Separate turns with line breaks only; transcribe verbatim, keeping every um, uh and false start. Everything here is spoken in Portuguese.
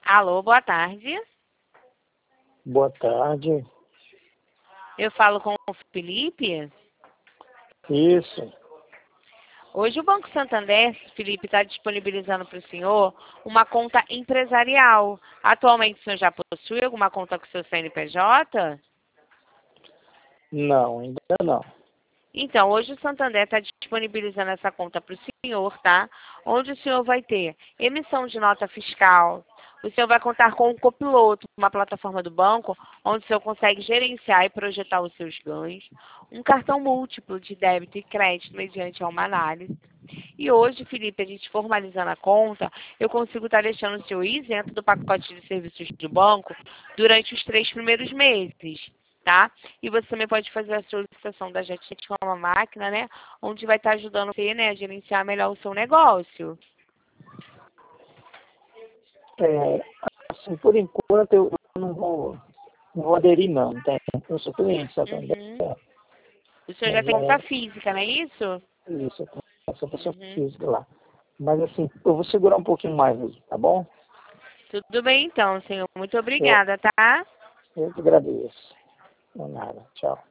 Alô, boa tarde.
Boa tarde.
Eu falo com o Felipe.
Isso.
Hoje o Banco Santander, Felipe, está disponibilizando para o senhor uma conta empresarial. Atualmente o senhor já possui alguma conta com o seu C N P J?
Não, ainda não.
Então, hoje o Santander está disponibilizando essa conta para o senhor, tá? Onde o senhor vai ter emissão de nota fiscal. O senhor vai contar com um copiloto, uma plataforma do banco, onde o senhor consegue gerenciar e projetar os seus ganhos. Um cartão múltiplo de débito e crédito mediante uma análise. E hoje, Felipe, a gente formalizando a conta, eu consigo estar deixando o senhor isento do pacote de serviços do banco durante os três primeiros meses. Tá? E você também pode fazer a solicitação da gente com uma máquina, né? Onde vai estar ajudando você, né, a gerenciar melhor o seu negócio.
É, assim, por enquanto eu não vou, não vou aderir não, entende? Eu sou cliente, Santander.
Uhum. O senhor já
Mas
tem
é
conta física, não é isso?
isso, eu tenho essa pessoa
Uhum.
física lá. Mas assim, eu vou segurar um pouquinho mais aí, tá bom?
Tudo bem então, senhor. Muito
Eu,
obrigada, tá?
eu que agradeço. Não é nada. Tchau.